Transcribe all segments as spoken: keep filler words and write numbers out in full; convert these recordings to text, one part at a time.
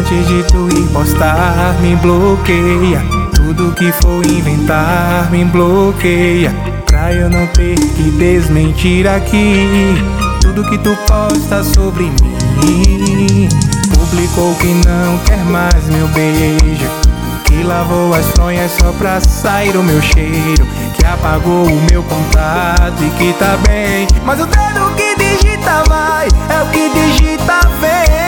Antes de tu ir postar, me bloqueia. Tudo que for inventar, me bloqueia. Pra eu não ter que desmentir aqui tudo que tu posta sobre mim. Publicou que não quer mais meu beijo, que lavou as fronhas só pra sair o meu cheiro, que apagou o meu contato e que tá bem. Mas o dedo que digita vai, é o que digita vem.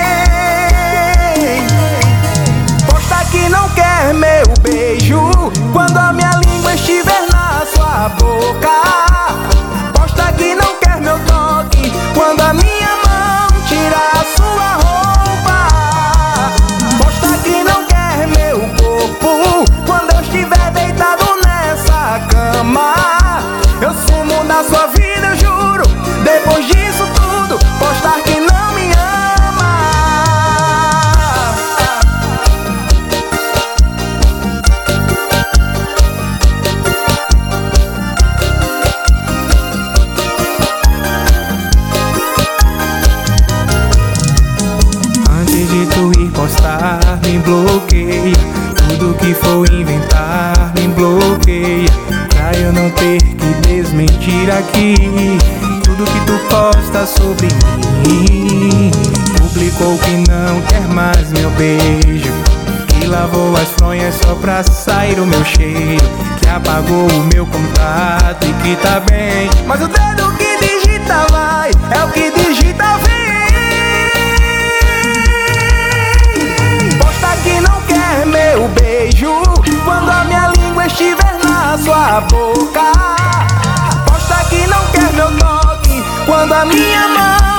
Posta que não quer meu beijo quando a minha língua estiver na sua boca. Posta que não quer meu toque quando a minha mão tirar a sua roupa. Posta que não quer meu corpo quando eu estiver deitado nessa cama. Eu sumo da sua vida, eu juro. Depois disso tudo, postar que não me ama. Antes de tu ir postar, me bloqueia. Tudo que for inventar, me bloqueia. Pra eu não ter que desmentir aqui tudo que tu posta sobre mim. Publicou que não quer mais meu beijo, que lavou as fronhas só pra sair o meu cheiro, que apagou o meu contato e que tá bem. Mas o dedo que digita vai, é o que digita vem. Posta que não quer meu beijo quando a minha língua estiver na sua boca. Posta que não quer meu toque quando a minha mão